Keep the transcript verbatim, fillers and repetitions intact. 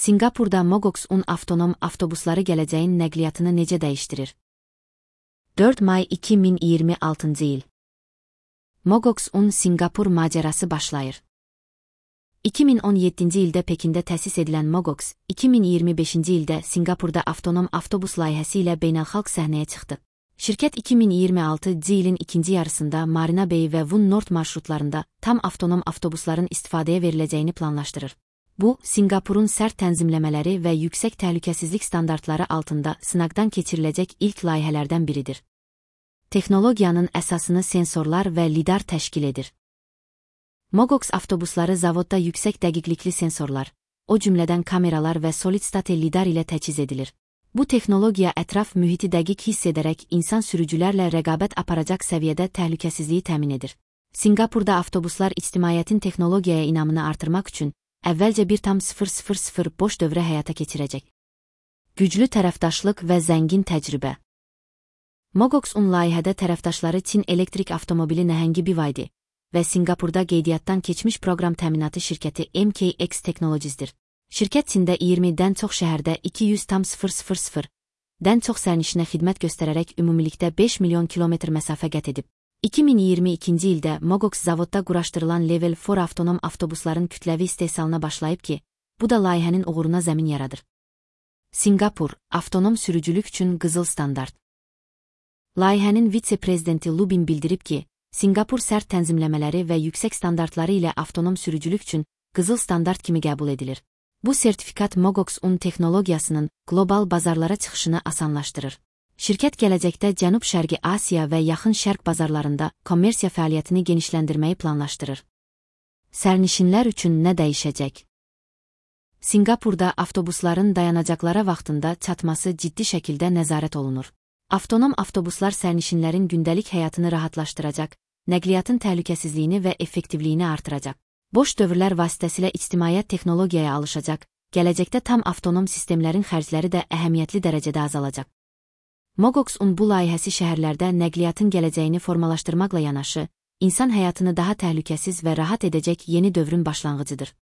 Singapurda Mogox-un avtonom avtobusları gələcəyin nəqliyyatını necə dəyişdirir? dörd may iki min iyirmi altıncı il. Mogox-un Singapur macərası başlayır. iki min on yeddinci ildə Pekində təsis edilən Mogox, iki min iyirmi beşinci ildə Singapurda avtonom avtobus layihəsi ilə beynəlxalq səhnəyə çıxdı. Şirkət iki min iyirmi altıncı ilin ikinci yarısında Marina Bay və Won North marşrutlarında tam avtonom avtobusların istifadəyə veriləcəyini planlaşdırır. Bu, Singapurun sərt tənzimləmələri və yüksək təhlükəsizlik standartları altında sınaqdan keçiriləcək ilk layihələrdən biridir. Texnologiyanın əsasını sensorlar və lidar təşkil edir. Mogox avtobusları zavodda yüksək dəqiqlikli sensorlar, o cümlədən kameralar və solid-state lidar ilə təchiz edilir. Bu texnologiya ətraf mühiti dəqiq hiss edərək insan sürücülərlə rəqabət aparacaq səviyyədə təhlükəsizliyi təmin edir. Singapurda avtobuslar ictimaiyyətin texnologiyaya inamını artırmaq üçün əvvəlcə bir tam sıfır sıfır sıfır boş dövrə həyata keçirəcək. Güclü tərəfdaşlıq və zəngin təcrübə. Mogox-un layihədə tərəfdaşları Çin elektrik avtomobili nəhəngi B Y D və Singapurda qeydiyyatdan keçmiş proqram təminatı şirkəti M K X Technologies'dir. Şirkət Çində iyirmidən çox şəhərdə iki yüz tam sıfır sıfır sıfırdən çox sərnişinə xidmət göstərərək ümumilikdə beş milyon kilometr məsafə qət edib. iki min iyirmi ikinci ildə Mogox zavodda quraşdırılan Level dörd avtonom avtobusların kütləvi istehsalına başlayıb ki, bu da layihənin uğuruna zəmin yaradır. Singapur, avtonom sürücülük üçün qızıl standart. Layihənin vitse-prezidenti Lubin bildirib ki, Singapur sərt tənzimləmələri və yüksək standartları ilə avtonom sürücülük üçün qızıl standart kimi qəbul edilir. Bu sertifikat Mogox-un texnologiyasının qlobal bazarlara çıxışını asanlaşdırır. Şirkət gələcəkdə Cənub-Şərqi Asiya və Yaxın Şərq bazarlarında kommersiya fəaliyyətini genişləndirməyi planlaşdırır. Sərnişinlər üçün nə dəyişəcək? Singapurda avtobusların dayanacaqlara vaxtında çatması ciddi şəkildə nəzarət olunur. Avtonom avtobuslar sərnişinlərin gündəlik həyatını rahatlaşdıracaq, nəqliyyatın təhlükəsizliyini və effektivliyini artıracaq. Boş dövrlər vasitəsilə ictimaiyyət texnologiyaya alışacaq, gələcəkdə tam avtonom sistemlərin xərcləri də əhəmiyyətli dərəcədə azalacaq. Mogox-un bu layihəsi şəhərlərdə nəqliyyatın gələcəyini formalaşdırmaqla yanaşı, insan həyatını daha təhlükəsiz və rahat edəcək yeni dövrün başlanğıcıdır.